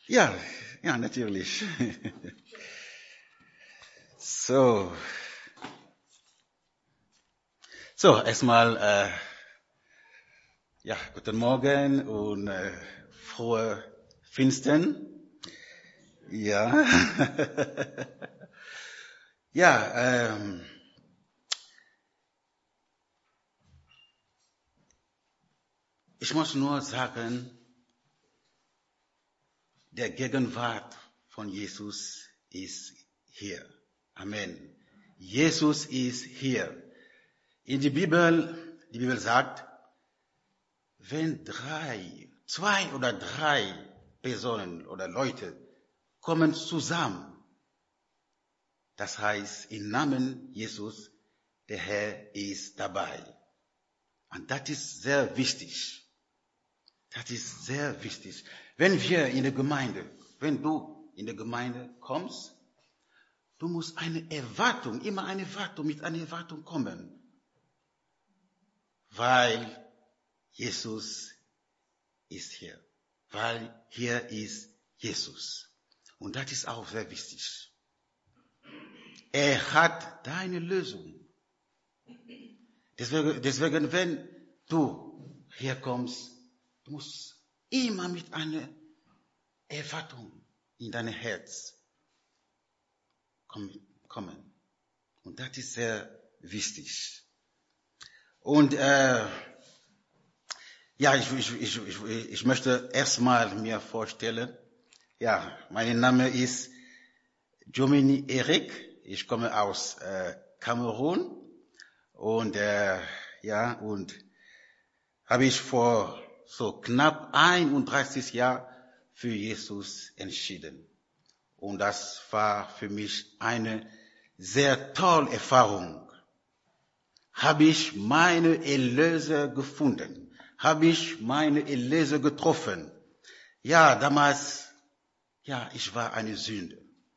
Ja, ja, natürlich. So, erstmal, ja, guten Morgen und frohe Pfingsten. Ja, ja, ich muss nur sagen, der Gegenwart von Jesus ist hier. Amen. Jesus ist hier. In die Bibel sagt, wenn zwei oder drei Personen oder Leute kommen zusammen, das heißt im Namen Jesus, der Herr ist dabei. Und das ist sehr wichtig. Das ist sehr wichtig. Wenn du in der Gemeinde kommst, du musst immer mit einer Erwartung kommen, weil Jesus ist hier. Weil hier ist Jesus. Und das ist auch sehr wichtig. Er hat deine Lösung. Deswegen, wenn du hier kommst, du musst immer mit einer Erwartung in dein Herz kommen. Und das ist sehr wichtig. Und ja, ich möchte erstmal mir vorstellen, ja, mein Name ist Jomini Erik, ich komme aus Kamerun und ja, und habe ich vor so knapp 31 Jahren für Jesus entschieden. Und das war für mich eine sehr tolle Erfahrung. Habe ich meine Erlöser gefunden? Habe ich meine Erlöser getroffen? Ja, damals, ja, ich war eine Sünde.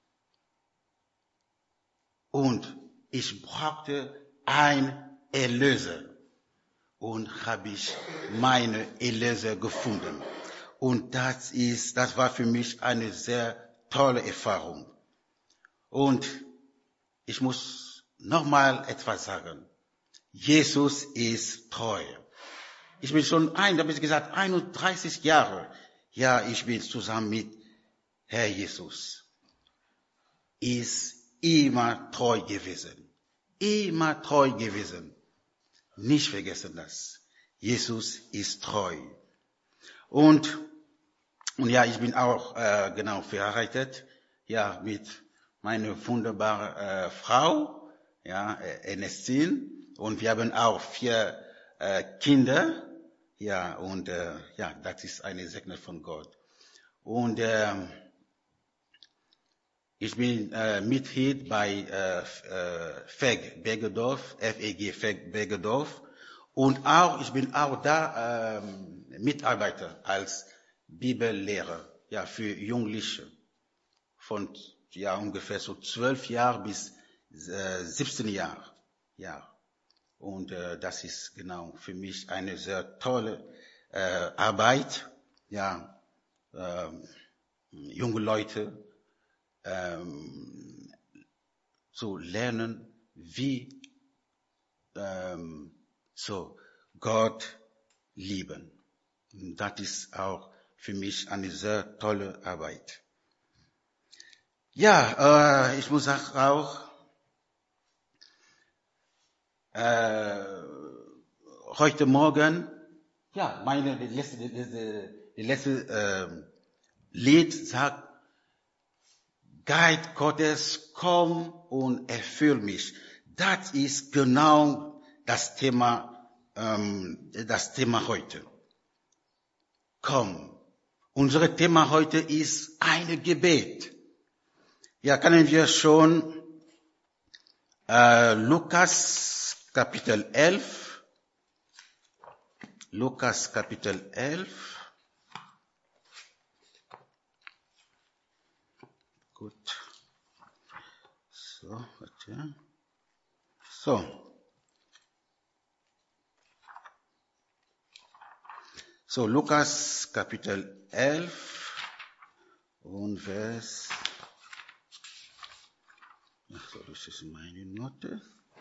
Und ich brauchte einen Erlöser. Und habe ich meine Erlöser gefunden. Und das war für mich eine sehr tolle Erfahrung. Und ich muss nochmal etwas sagen. Jesus ist treu. Ich bin schon 31 Jahre. Ja, ich bin zusammen mit Herr Jesus. Ist immer treu gewesen. Immer treu gewesen. Nicht vergessen das. Jesus ist treu. Und ja, ich bin auch genau verheiratet. Ja, mit meiner wunderbaren Frau, ja, Ernestine. Und wir haben auch 4 Kinder. Ja, und ja, das ist eine Segen von Gott. Und ich bin Mitglied bei FEG Bergedorf, FEG FEG Bergedorf. Und ich bin auch da Mitarbeiter als Bibellehrer, ja, für Jugendliche von ja ungefähr so 12 Jahren bis 17 Jahre, ja. Und das ist genau für mich eine sehr tolle Arbeit, ja, junge Leute zu lernen, wie so Gott lieben. Und das ist auch für mich eine sehr tolle Arbeit. Ja, ich muss auch heute Morgen, ja, die letzte Lied sagt, Geist Gottes, komm und erfüll mich. Das ist genau das Thema heute. Komm. Unser Thema heute ist ein Gebet. Ja, können wir schon Lukas Kapitel 11. Lukas Kapitel 11. Gut. So, warte. So, Lukas Kapitel 11 und Vers, ach so, das ist meine Note.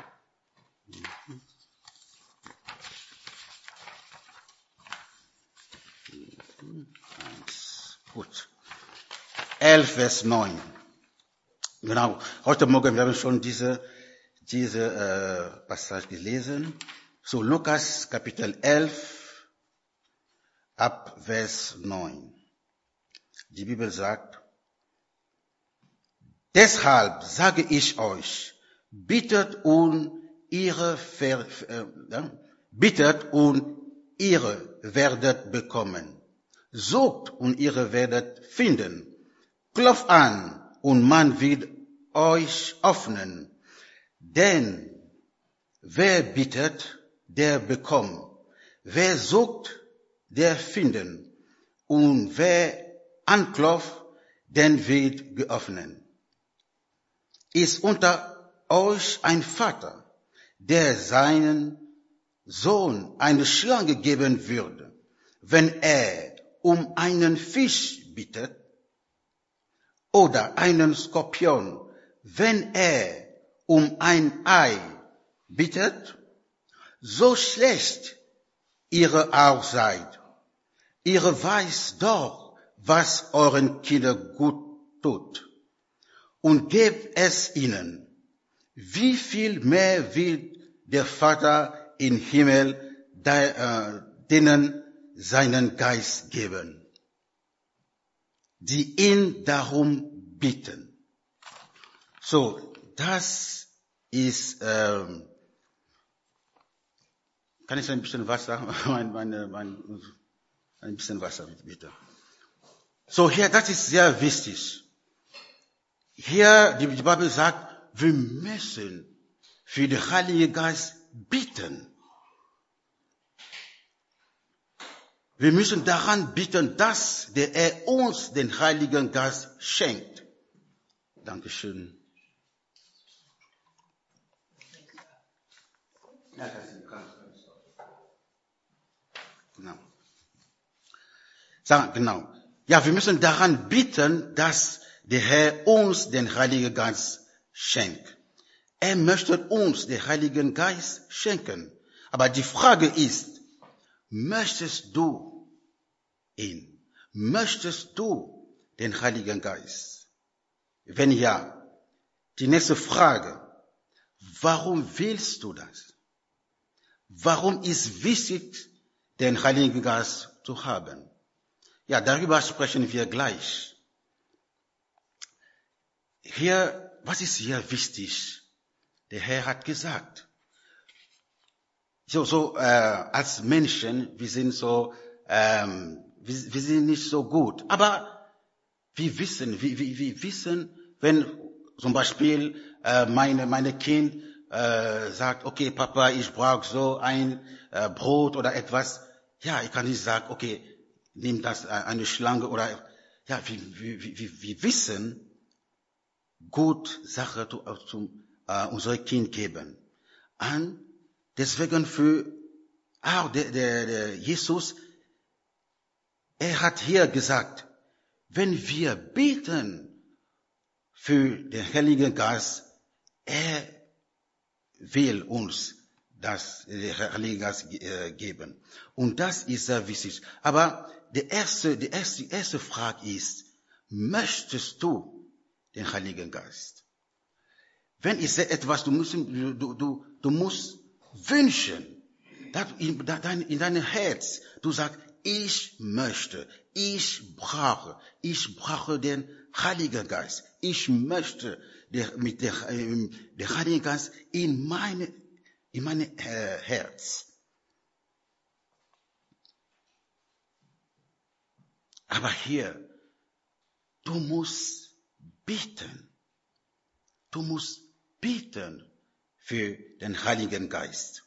Gut. 11, Vers 9. Genau. Heute Morgen, wir haben schon diese Passage gelesen. So, Lukas, Kapitel 11, ab Vers 9. Die Bibel sagt, deshalb sage ich euch, bittet und ihr werdet bekommen. Sucht und ihr werdet finden. Klopft an und man wird euch öffnen. Denn wer bittet, der bekommt. Wer sucht, der findet. Und wer anklopft, den wird geöffnet. Ist unter euch ein Vater, der seinen Sohn eine Schlange geben würde, wenn er um einen Fisch bittet, oder einen Skorpion, wenn er um ein Ei bittet? So schlecht ihr auch seid. Ihr weiß doch, was euren Kindern gut tut, und gebt es ihnen. Wie viel mehr will der Vater im Himmel denen seinen Geist geben, die ihn darum bitten. So, das ist, kann ich ein bisschen Wasser, ein bisschen Wasser bitte. So, hier, das ist sehr wichtig. Hier, die Bibel sagt, wir müssen für den Heiligen Geist bitten. Wir müssen daran bitten, dass er uns den Heiligen Geist schenkt. Dankeschön. Ja, das ist genau. Genau. Ja, wir müssen daran bitten, dass der Herr uns den Heiligen Geist schenkt. Er möchte uns den Heiligen Geist schenken. Aber die Frage ist, möchtest du ihn? Möchtest du den Heiligen Geist? Wenn ja, die nächste Frage, warum willst du das? Warum ist wichtig, den Heiligen Geist zu haben? Ja, darüber sprechen wir gleich. Hier, was ist hier wichtig? Der Herr hat gesagt, als Menschen, wir sind wir sind nicht so gut. Aber wir wissen, wenn zum Beispiel meine Kind sagt, okay, Papa, ich brauche so ein Brot oder etwas. Ja, ich kann nicht sagen, okay, nimm das eine Schlange oder ja, wir wissen, gut Sache zu unserem Kind geben. Und deswegen für auch der Jesus, er hat hier gesagt, wenn wir beten für den Heiligen Geist, er will uns den Heiligen Geist geben. Und das ist sehr wichtig. Aber die erste Frage ist, möchtest du den Heiligen Geist? Wenn ich sage etwas, du musst wünschen, in deinem Herz, du sagst, ich möchte, ich brauche den Heiligen Geist. Ich möchte mit dem Heiligen Geist in meine Herz. Aber hier, du musst beten. Du musst beten für den Heiligen Geist.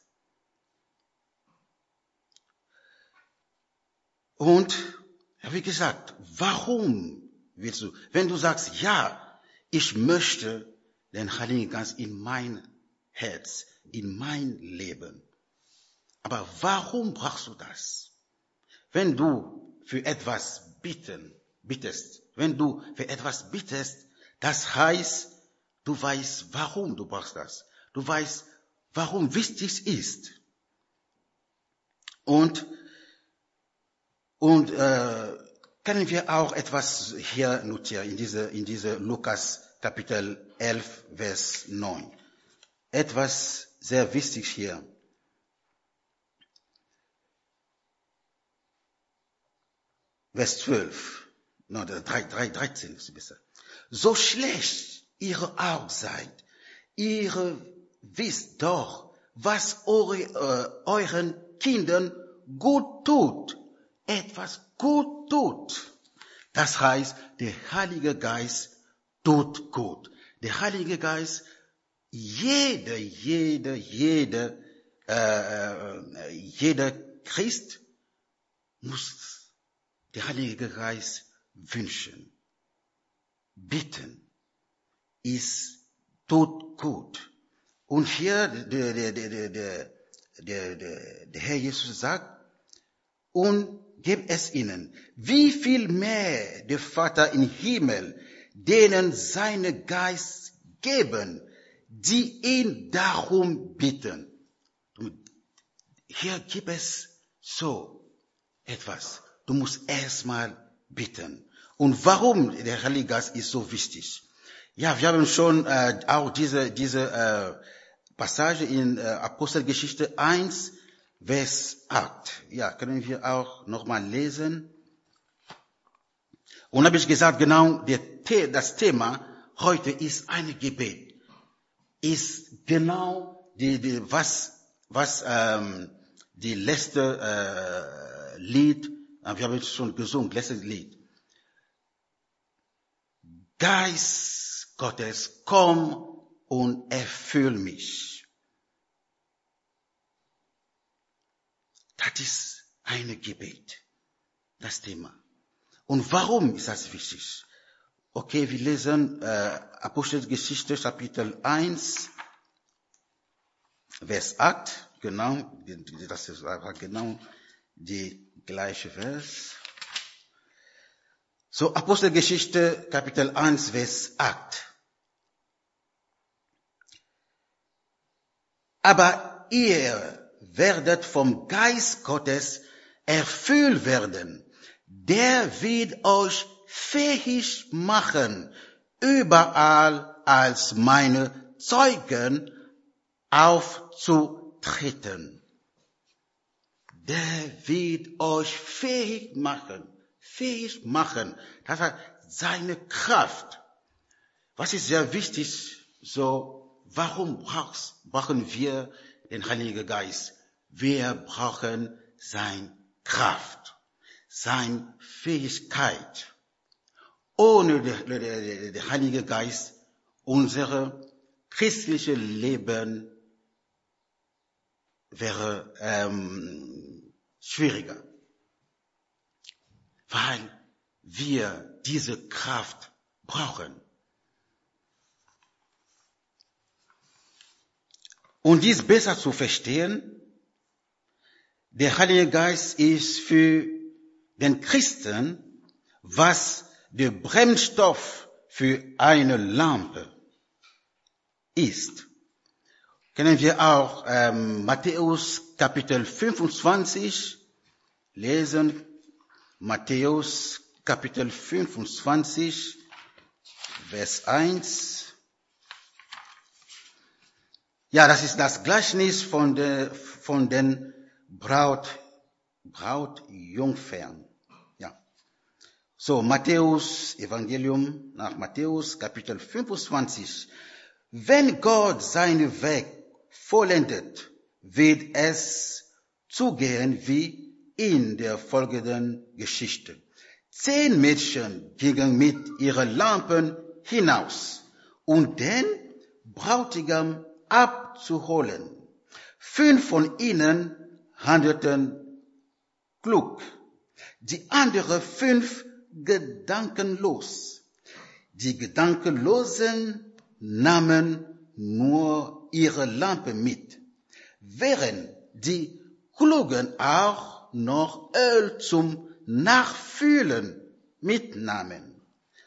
Und, wie gesagt, warum willst du? Wenn du sagst, ja, ich möchte den Heiligen Geist in mein Herz, in mein Leben. Aber warum brauchst du das? Wenn du für etwas bittest, Wenn du für etwas bittest, das heißt, du weißt, warum du brauchst das. Du weißt, warum wichtig ist. Und können wir auch etwas hier notieren, in diese Lukas Kapitel 11, Vers 9. Etwas sehr wichtig hier. Vers 12. 13 ist besser. So schlecht ihr auch seid, ihr wisst doch, was euren Kindern gut tut. Etwas gut tut. Das heißt, der Heilige Geist tut gut. Der Heilige Geist, jeder Christ muss der Heilige Geist wünschen. Bitten ist tut gut. Und hier der Herr Jesus sagt, und gebt es ihnen. Wie viel mehr der Vater im Himmel, denen seine Geist geben, die ihn darum bitten. Hier gibt es so etwas. Du musst erstmal bitten. Und warum der Heilige Geist ist so wichtig? Ja, wir haben schon auch diese Passage in Apostelgeschichte 1, Vers 8. Ja, können wir auch nochmal lesen. Und habe ich gesagt, genau, das Thema heute ist ein Gebet. Ist genau was die letzte Lied, wir haben schon gesungen, letztes Lied. Geist Gottes, komm und erfüll mich. Das ist ein Gebet, das Thema. Und warum ist das wichtig? Okay, wir lesen Apostelgeschichte Kapitel 1, Vers 8, genau, das ist genau die gleiche Vers. So, Apostelgeschichte Kapitel 1, Vers 8. Aber ihr werdet vom Geist Gottes erfüllt werden. Der wird euch fähig machen, überall als meine Zeugen aufzutreten. Der wird euch fähig machen. Das hat seine Kraft. Was ist sehr wichtig, so, warum brauchen wir den Heiligen Geist? Wir brauchen seine Kraft, seine Fähigkeit. Ohne den Heiligen Geist, unser christliches Leben wäre schwieriger. Weil wir diese Kraft brauchen. Und dies besser zu verstehen, der Heilige Geist ist für den Christen, was der Brennstoff für eine Lampe ist. Können wir auch Matthäus Kapitel 25 lesen. Matthäus Kapitel 25, Vers 1. Ja, das ist das Gleichnis von den Brautjungfern. Ja. So, Evangelium nach Matthäus Kapitel 25. Wenn Gott seinen Weg vollendet, wird es zugehen wie in der folgenden Geschichte. 10 Mädchen gingen mit ihren Lampen hinaus, um den Bräutigam abzuholen. 5 von ihnen handelten klug, die anderen 5 gedankenlos. Die Gedankenlosen nahmen nur ihre Lampe mit, während die Klugen auch noch Öl zum Nachfüllen mitnahmen.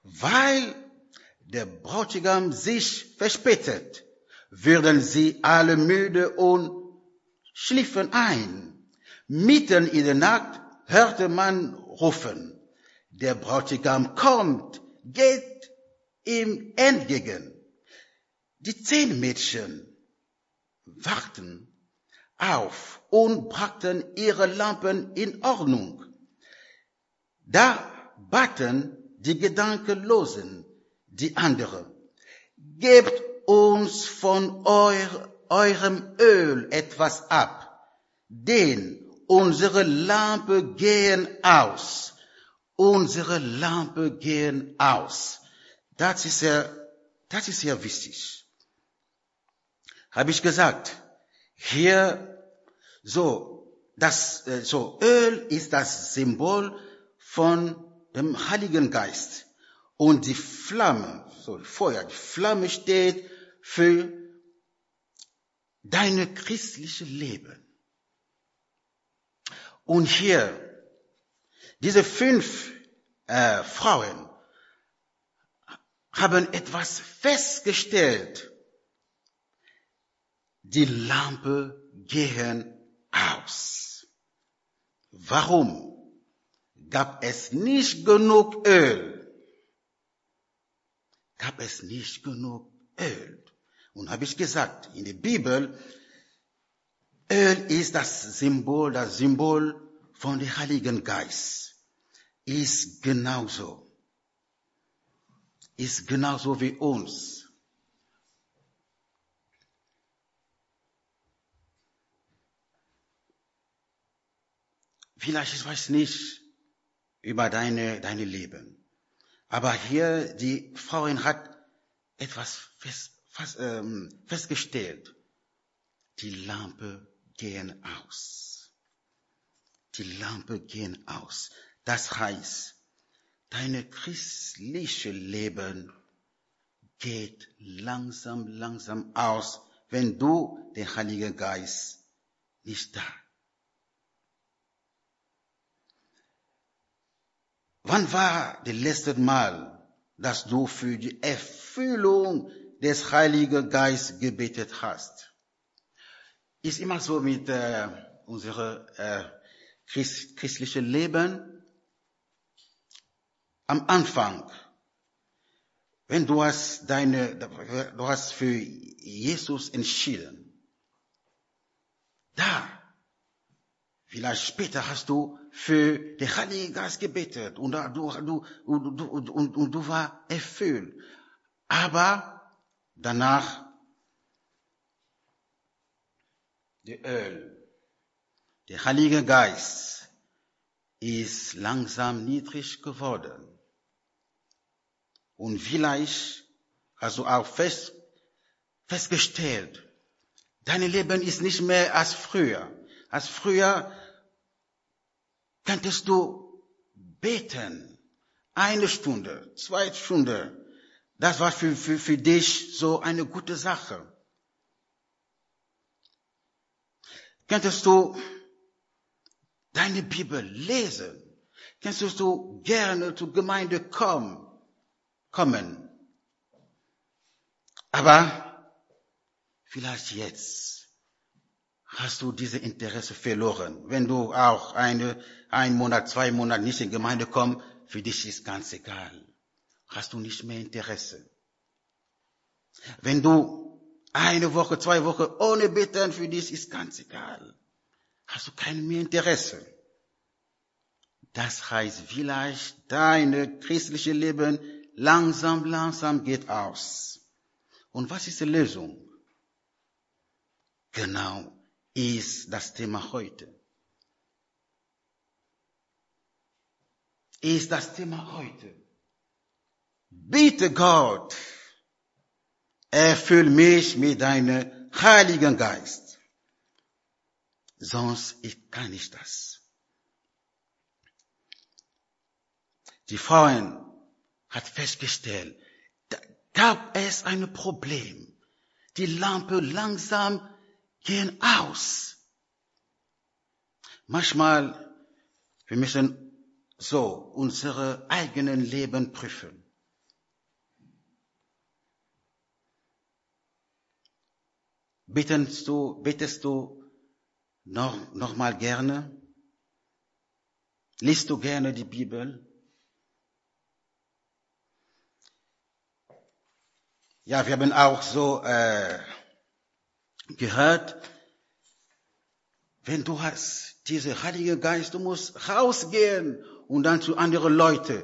Weil der Bräutigam sich verspätet, würden sie alle müde und schliefen ein. Mitten in der Nacht hörte man rufen, der Bräutigam kommt, geht ihm entgegen. Die 10 Mädchen wachten auf und brachten ihre Lampen in Ordnung. Da baten die Gedankenlosen die anderen, gebt uns von eurem Öl etwas ab, denn unsere Lampen gehen aus. Unsere Lampen gehen aus. Das ist sehr wichtig. Habe ich gesagt, hier Öl ist das Symbol von dem Heiligen Geist. Und die Flamme, die Flamme steht für dein christliches Leben. Und hier, diese 5 Frauen haben etwas festgestellt. Die Lampen gehen aus. Warum? Gab es nicht genug Öl? Gab es nicht genug Öl? Und habe ich gesagt, in der Bibel, Öl ist das Symbol von dem Heiligen Geist. Ist genauso wie uns. Vielleicht, ich weiß nicht über deine Leben. Aber hier, die Frauin hat etwas festgestellt. Die Lampen gehen aus. Die Lampen gehen aus. Das heißt, dein christliches Leben geht langsam aus, wenn du den Heiligen Geist nicht da. Wann war das letzte Mal, dass du für die Erfüllung des Heiligen Geistes gebetet hast? Ist immer so mit unserem christlichen Leben. Am Anfang, wenn du hast für Jesus entschieden, vielleicht später hast du für den Heiligen Geist gebetet und du war erfüllt. Aber danach der Öl, der Heilige Geist ist langsam niedrig geworden. Und vielleicht hast du auch festgestellt, dein Leben ist nicht mehr als früher. Als früher könntest du beten. 1 Stunde, 2 Stunden. Das war für dich so eine gute Sache. Könntest du deine Bibel lesen? Könntest du gerne zur Gemeinde kommen? Aber vielleicht jetzt hast du diese Interesse verloren. Wenn du auch 1 Monat, 2 Monate nicht in die Gemeinde kommst, für dich ist ganz egal. Hast du nicht mehr Interesse. Wenn du 1 Woche, 2 Wochen ohne beten, für dich ist ganz egal. Hast du kein mehr Interesse. Das heißt, vielleicht dein christliches Leben langsam geht aus. Und was ist die Lösung? Genau, ist das Thema heute. Bitte Gott, erfüll mich mit deinem Heiligen Geist. Sonst kann ich das. Die Frauen hat festgestellt, da gab es ein Problem. Die Lampen langsam gehen aus. Manchmal, wir müssen so unsere eigenen Leben prüfen. Betest du noch mal gerne? Liest du gerne die Bibel? Ja, wir haben auch so gehört, wenn du hast diesen Heiligen Geist, du musst rausgehen und dann zu anderen Leuten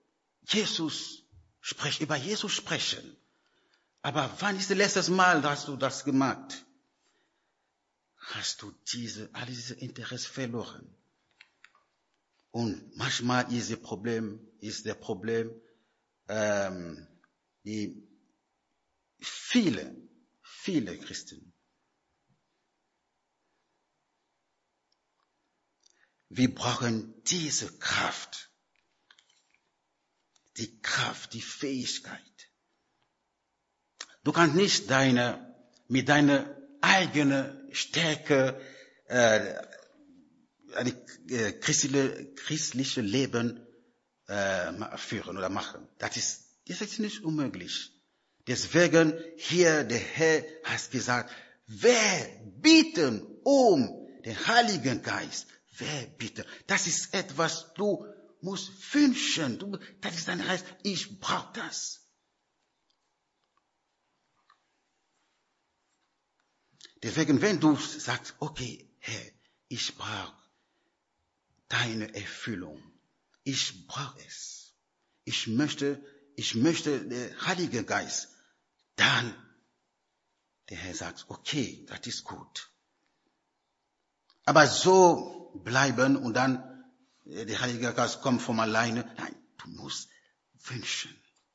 über Jesus sprechen. Aber wann ist das letzte Mal, dass du das gemacht? Hast du all diese Interesse verloren? Und manchmal ist der Problem, die viele Christen. Wir brauchen diese Kraft. Die Kraft, die Fähigkeit. Du kannst nicht mit deiner eigenen Stärke ein christliches Leben führen oder machen. Das ist nicht unmöglich. Deswegen hier der Herr hat gesagt, wer bitten um den Heiligen Geist? Wer bitten? Das ist etwas, du musst wünschen. Das ist ein Geist, ich brauche das. Deswegen, wenn du sagst, okay, Herr, ich brauche deine Erfüllung. Ich brauche es. Ich möchte den Heiligen Geist. Dann, der Herr sagt, okay, das ist gut. Aber so bleiben und dann, der Heilige Geist kommt von alleine. Nein, du musst wünschen.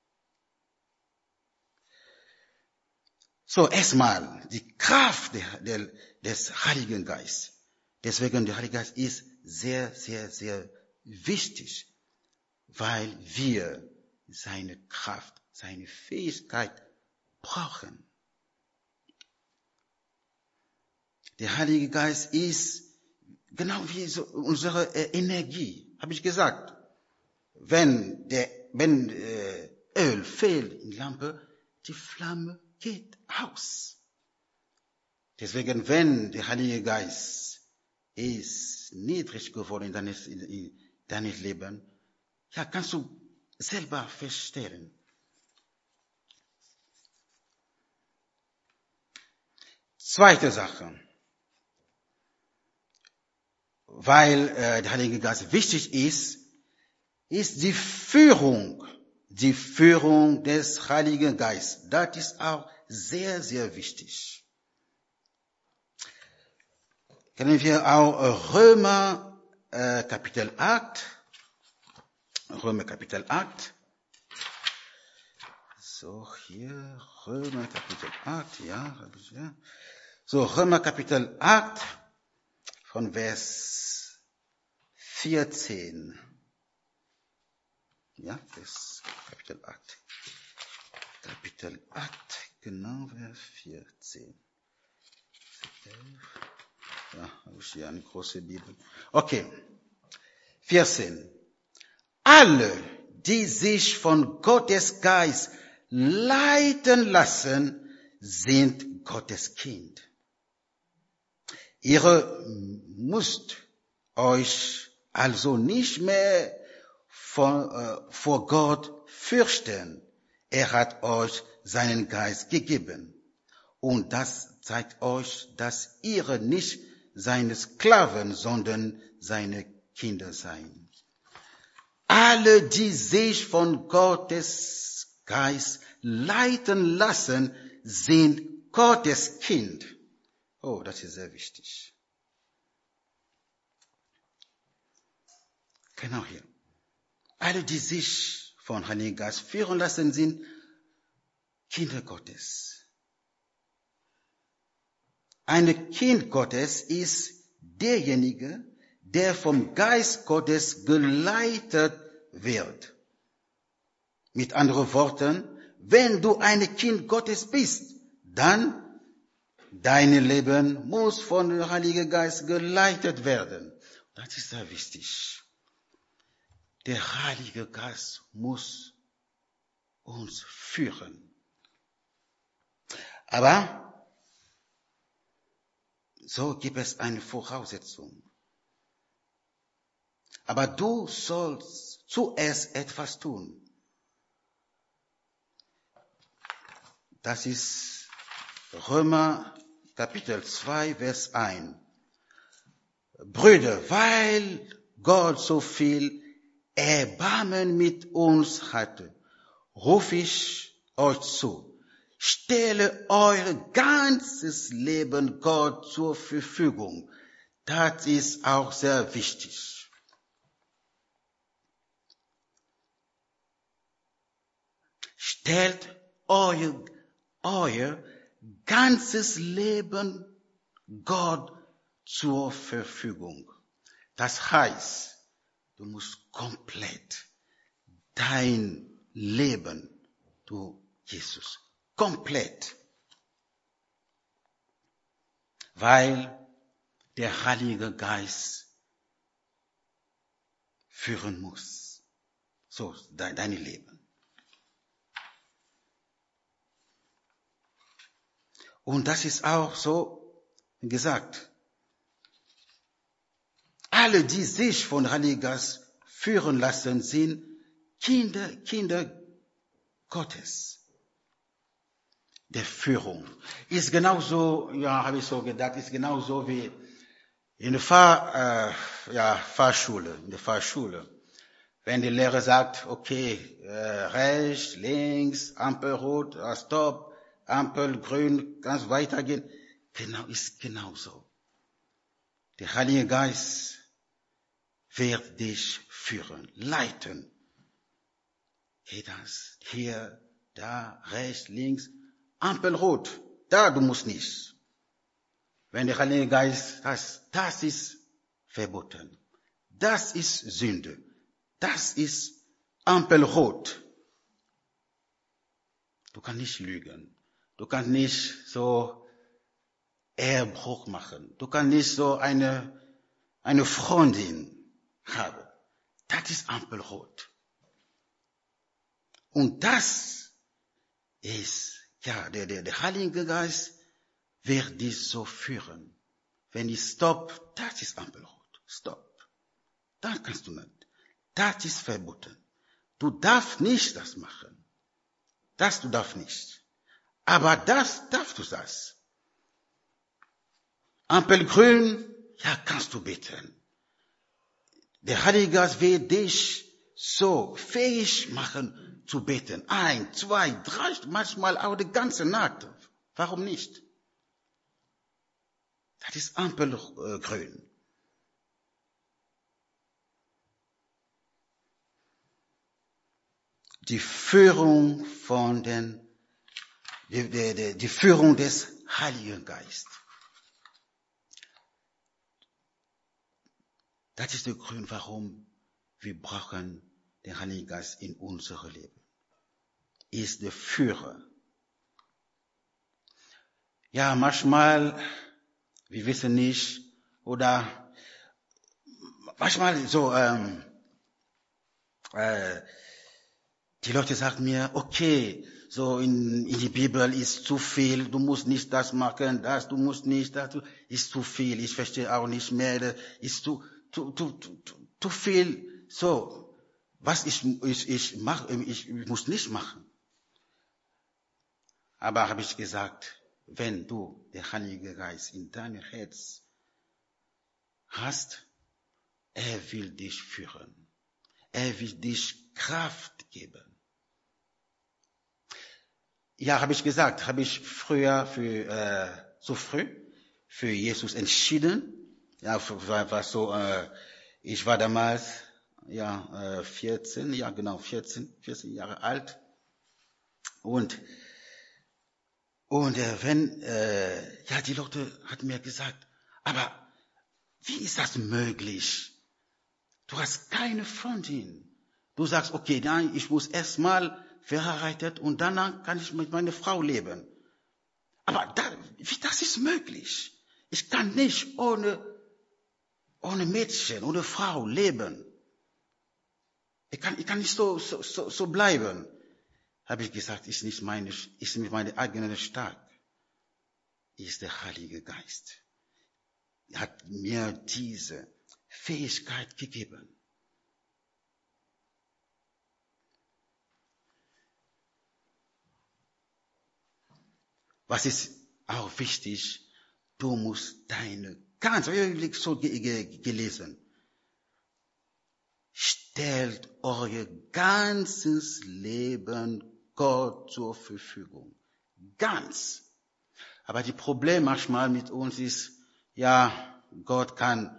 So, erstmal, die Kraft des Heiligen Geistes. Deswegen, der Heilige Geist ist sehr, sehr, sehr wichtig, weil wir seine Kraft, seine Fähigkeit brauchen. Der Heilige Geist ist genau wie so unsere Energie, habe ich gesagt. Wenn Öl fehlt in die Lampe, die Flamme geht aus. Deswegen, wenn der Heilige Geist ist niedrig geworden in deinem Leben, ja, kannst du selber feststellen. Zweite Sache. Weil der Heilige Geist wichtig ist die Führung des Heiligen Geistes. Das ist auch sehr, sehr wichtig. Kennen wir auch Römer Kapitel 8. Römer Kapitel 8. So, hier, Römer Kapitel 8, ja. So, Römer Kapitel 8 von Vers 14. Ja, das Kapitel 8. Kapitel 8, genau, Vers 14. Ja, habe ich hier eine große Bibel. Okay, 14. Alle, die sich von Gottes Geist leiten lassen, sind Gottes Kind. Ihr müsst euch also nicht mehr vor Gott fürchten. Er hat euch seinen Geist gegeben. Und das zeigt euch, dass ihr nicht seine Sklaven, sondern seine Kinder seid. Alle, die sich von Gottes Geist leiten lassen, sind Gottes Kind. Oh, das ist sehr wichtig. Genau hier. Alle, die sich von Heiligen Geist führen lassen, sind Kinder Gottes. Ein Kind Gottes ist derjenige, der vom Geist Gottes geleitet wird. Mit anderen Worten, wenn du ein Kind Gottes bist, dann dein Leben muss von dem Heiligen Geist geleitet werden. Das ist sehr wichtig. Der Heilige Geist muss uns führen. Aber So gibt es eine Voraussetzung. Aber du sollst zuerst etwas tun. Das ist Römer Kapitel 2, Vers 1. Brüder, weil Gott so viel Erbarmen mit uns hatte, rufe ich euch zu. Stelle euer ganzes Leben Gott zur Verfügung. Das ist auch sehr wichtig. Stellt euer ganzes Leben Gott zur Verfügung. Das heißt, du musst komplett dein Leben, du Jesus, komplett. Weil der Heilige Geist führen muss. So, dein Leben. Und das ist auch so gesagt. Alle, die sich von Heiligen Geist führen lassen, sind Kinder Gottes. Der Führung. Ist genauso, ja, habe ich so gedacht, ist genauso wie in der Fahrschule, in der Fahrschule. Wenn der Lehrer sagt, okay, rechts, links, Ampel rot, Stopp, Ampel grün, ganz weitergehen. Ist genauso. Der Heilige Geist wird dich führen, leiten. Geht das? Hier, da, rechts, links, Ampel rot. Da, du musst nicht. Wenn der Heilige Geist, das ist verboten. Das ist Sünde. Das ist Ampel rot. Du kannst nicht lügen. Du kannst nicht so Ehebruch machen. Du kannst nicht so eine Freundin haben. Das ist Ampel rot. Und das ist, ja, der Heilige Geist wird dich so führen. Wenn ich stopp, das ist Ampel rot. Stopp. Das kannst du nicht. Das ist verboten. Du darfst nicht das machen. Du darfst nicht. Aber das darfst du das. Ampel grün, ja, kannst du beten. Der Heilige Geist wird dich so fähig machen zu beten. 1, 2, 3, manchmal auch die ganze Nacht. Warum nicht? Das ist Ampel grün. Die Führung die Führung des Heiligen Geistes. Das ist der Grund, warum wir brauchen den Heiligen Geist in unserem Leben. Ist der Führer. Ja, manchmal, wir wissen nicht, oder manchmal so, die Leute sagen mir, okay, so in die Bibel ist zu viel, du musst nicht das machen, du musst nicht, das ist zu viel, ich verstehe auch nicht mehr, ist zu viel, so, was ich mache, ich muss nicht machen. Aber habe ich gesagt, wenn du den Heiligen Geist in deinem Herz hast, er will dich führen. Er will dich Kraft geben. Ja, habe ich gesagt, habe ich früher so früh für Jesus entschieden. Ja, war so, ich war damals, 14 Jahre alt. Und die Leute hat mir gesagt, aber wie ist das möglich? Du hast keine Freundin. Du sagst, okay, nein, ich muss erstmal verheiratet und danach kann ich mit meiner Frau leben. Aber wie das ist möglich? Ich kann nicht ohne Mädchen, ohne Frau leben. Ich kann nicht so bleiben. Habe ich gesagt, ist nicht meine eigene Stark. Ist der Heilige Geist. hat mir diese Fähigkeit gegeben. Was ist auch wichtig? Du musst deine ganze, ich habe so gelesen, stellt euer ganzes Leben Gott zur Verfügung. Ganz. Aber die Problem manchmal mit uns ist, ja, Gott kann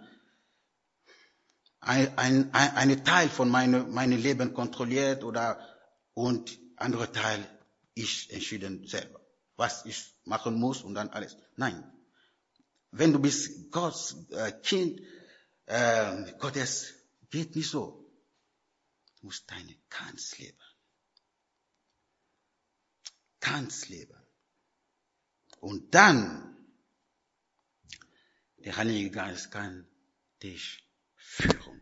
einen Teil von meinem Leben kontrolliert und andere Teil ich entschieden selber, was ich machen muss und dann alles. Nein. Wenn du bist Gottes Kind Gottes, geht nicht so. Du musst deine ganz leben. Ganz leben. Und dann, der Heilige Geist kann dich führen.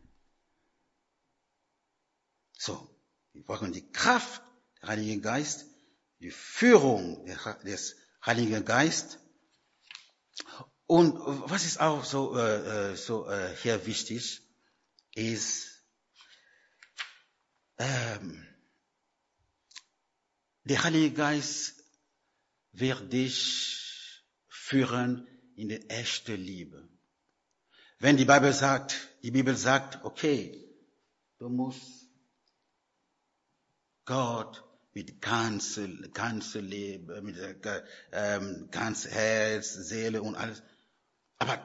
So, wir brauchen die Kraft des Heiligen Geistes, die Führung des Heiligen Geistes. Und was ist auch so hier wichtig, ist, der Heilige Geist wird dich führen in die echte Liebe. Wenn die Bibel sagt, okay, du musst Gott mit ganzem Leben, mit ganzem Herz, Seele und alles. Aber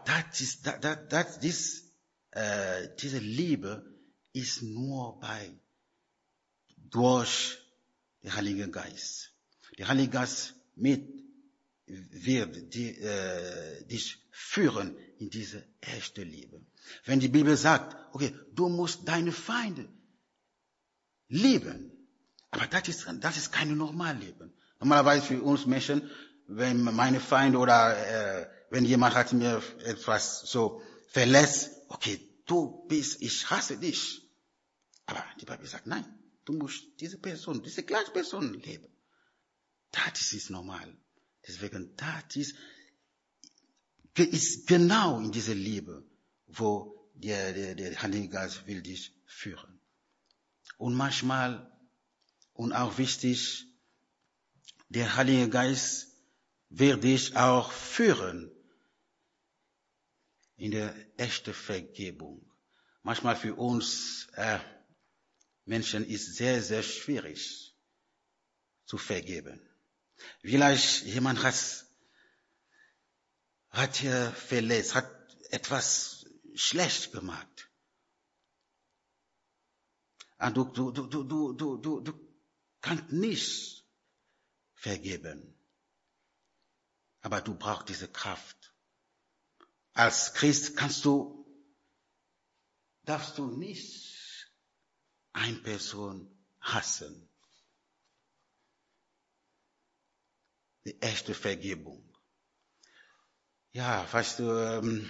diese Liebe ist nur durch den Heiligen Geist. Der Heilige Geist wird dich führen in diese echte Liebe. Wenn die Bibel sagt, okay, du musst deine Feinde lieben, aber das ist kein Normalleben. Normalerweise für uns Menschen, wenn meine Feinde oder wenn jemand hat mir etwas so verletzt, okay, ich hasse dich. Aber die Bibel sagt, nein, du musst diese gleiche Person lieben. Das ist normal. Deswegen, das ist genau in dieser Liebe, wo der Heilige Geist will dich führen. Und manchmal, und auch wichtig, der Heilige Geist wird dich auch führen in der echten Vergebung. Manchmal für uns Menschen ist sehr, sehr schwierig zu vergeben. Vielleicht jemand hat hier verletzt, hat etwas schlecht gemacht. Und du kannst nicht vergeben. Aber du brauchst diese Kraft. Als Christ darfst du nicht eine Person hassen. Die echte Vergebung. Ja, weißt du,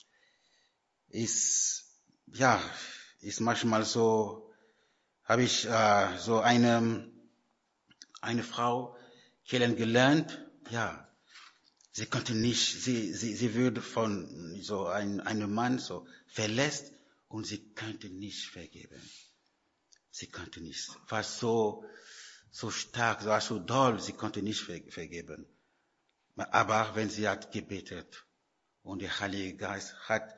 ist manchmal so, habe ich so eine Frau kennengelernt, ja, sie konnte nicht, sie würde von so einem Mann so verletzt und sie könnte nicht vergeben. Sie konnte nicht, war so stark, war so doll, sie konnte nicht vergeben. Aber wenn sie hat gebetet und der Heilige Geist hat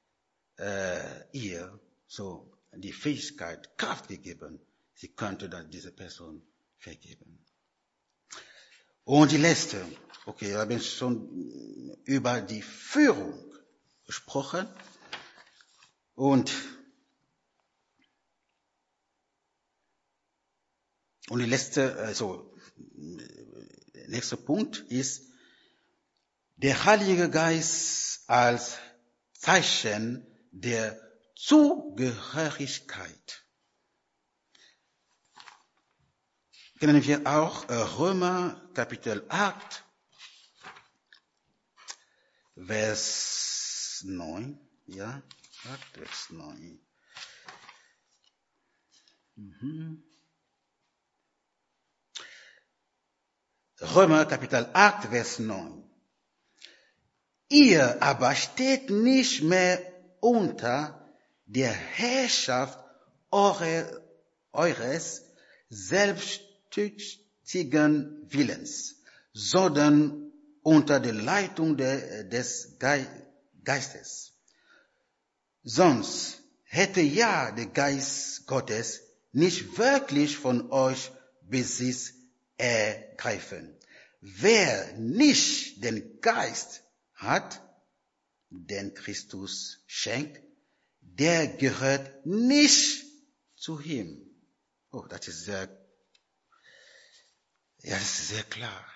ihr so die Fähigkeit, Kraft gegeben, sie könnte dann diese Person vergeben. Und die letzte, okay, wir haben schon über die Führung gesprochen und die letzte, nächster Punkt ist der Heilige Geist als Zeichen der Zugehörigkeit. Kennen wir auch Römer Kapitel 8, Vers 9. Ja, 8, Vers 9. Römer Kapitel 8, Vers 9. Ihr aber steht nicht mehr unter der Herrschaft eures selbstsüchtigen Willens, sondern unter der Leitung des Geistes. Sonst hätte ja der Geist Gottes nicht wirklich von euch Besitz ergreifen. Wer nicht den Geist hat, den Christus schenkt, der gehört nicht zu ihm. Oh, das ist sehr klar.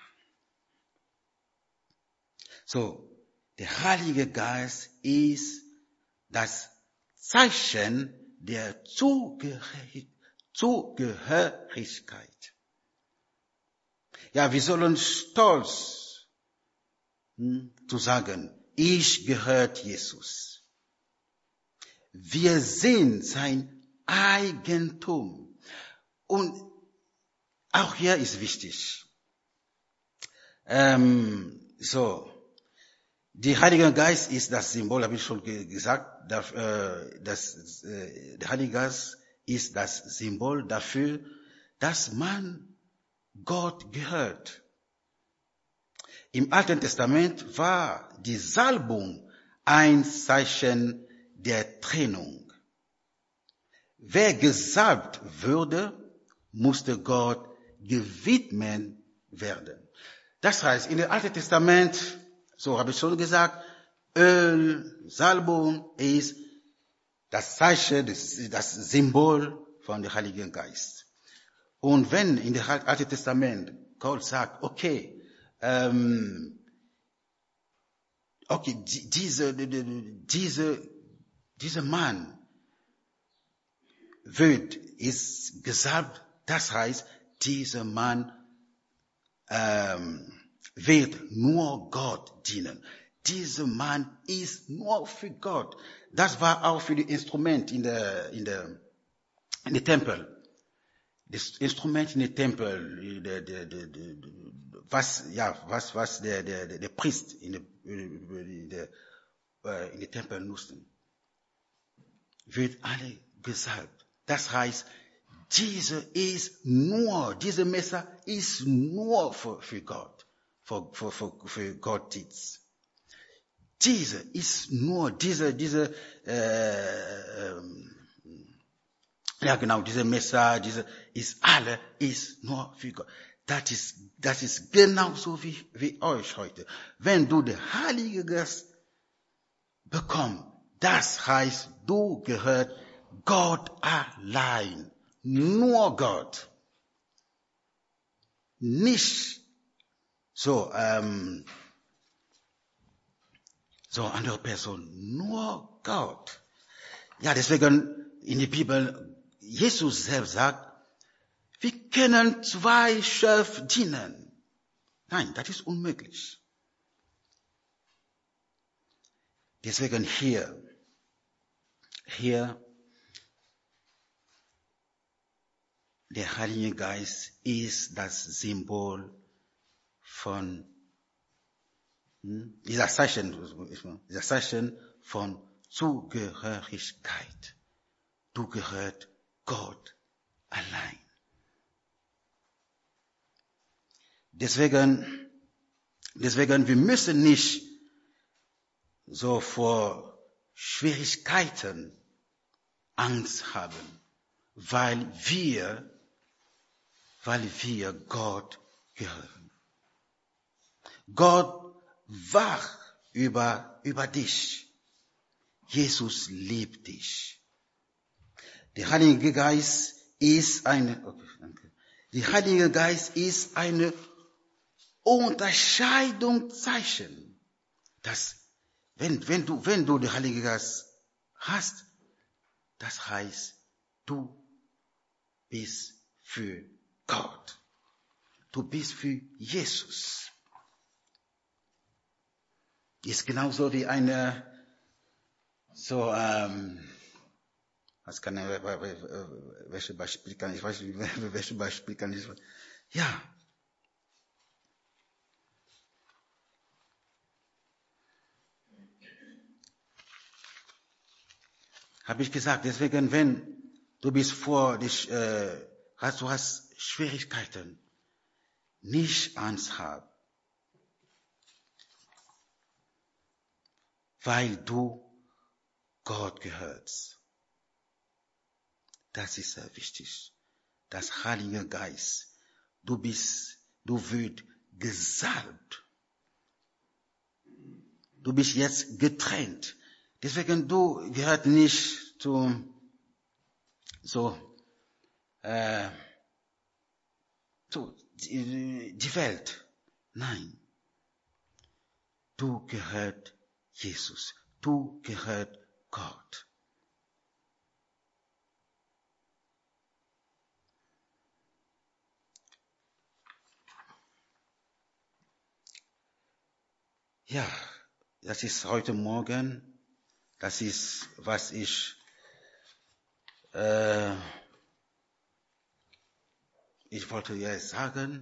So, der Heilige Geist ist das Zeichen der Zugehörigkeit. Ja, wir sollen stolz zu sagen, ich gehöre Jesus. Wir sind sein Eigentum. Und auch hier ist wichtig. Der Heilige Geist ist das Symbol, habe ich schon gesagt, der Heilige Geist ist das Symbol dafür, dass man Gott gehört. Im Alten Testament war die Salbung ein Zeichen der Trennung. Wer gesalbt würde, musste Gott gewidmet werden. Das heißt, in dem Alten Testament, so habe ich schon gesagt, Öl, Salbung ist das Zeichen, das Symbol von dem Heiligen Geist. Und wenn in dem Alten Testament Gott sagt, dieser Mann ist gesalbt, das heißt, dieser Mann wird nur Gott dienen. Dieser Mann ist nur für Gott. Das war auch für die Instrument in der Tempel. Das Instrument in der Tempel, was der Priest in der Tempel nutzten, wird alle gesalbt. Das heißt, diese Messer ist nur für Gott, für Gottdienst. Diese Messer, ist nur für Gott. Das ist genauso wie euch heute. Wenn du den Heiligen Geist bekommst, das heißt, du gehörst Gott allein. Nur Gott. Nicht so andere Person. Nur Gott. Ja, deswegen in der Bibel, Jesus selbst sagt, wir können 2 Schöpfen dienen. Nein, das ist unmöglich. Deswegen hier, der Heilige Geist ist das Symbol von, dieser Zeichen von Zugehörigkeit. Du gehörst Gott allein. Deswegen, wir müssen nicht so vor Schwierigkeiten Angst haben, weil wir Gott gehören. Gott wacht über dich. Jesus liebt dich. Der Heilige Geist ist eine Unterscheidungszeichen. Das, wenn du den Heiligen Geist hast, das heißt, du bist für Gott. Du bist für Jesus. Ist genauso wie welches Beispiel kann ich, welches Beispiel kann ich, ja. habe ich gesagt, deswegen, wenn du bist du hast Schwierigkeiten, nicht Angst haben, weil du Gott gehörst. Das ist sehr wichtig. Das Heilige Geist. Du wirst gesalbt. Du bist jetzt getrennt. Deswegen du gehört nicht zu die Welt. Nein. Du gehört Jesus. Du gehört Gott. Ja, das ist heute Morgen. Das ist, was ich wollte jetzt sagen.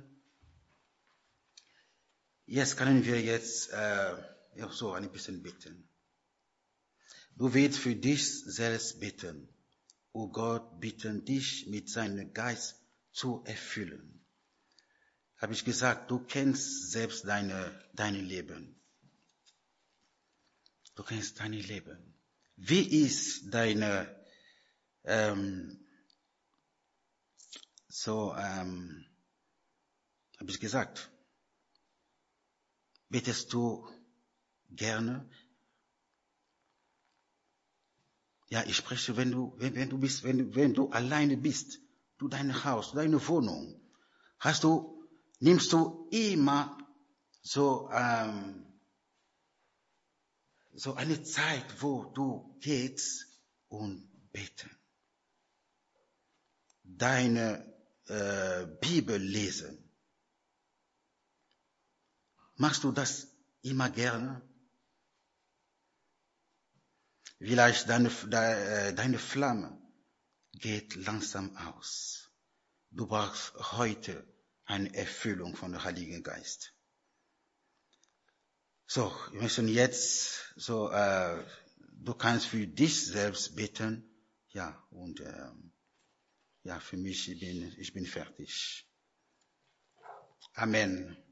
Jetzt können wir so ein bisschen bitten. Du willst für dich selbst bitten. O Gott, bitten dich mit seinem Geist zu erfüllen. Habe ich gesagt, du kennst selbst dein Leben. Du kennst dein Leben. Wie ist deine, habe ich gesagt, betest du gerne? Ja, ich spreche, wenn du alleine bist, du dein Haus, deine Wohnung, nimmst du immer so eine Zeit, wo du gehst und beten. Deine Bibel lesen. Machst du das immer gerne? Vielleicht deine Flamme geht langsam aus. Du brauchst heute eine Erfüllung von dem Heiligen Geist. So, wir müssen jetzt du kannst für dich selbst beten. Ja, und für mich, ich bin fertig. Amen.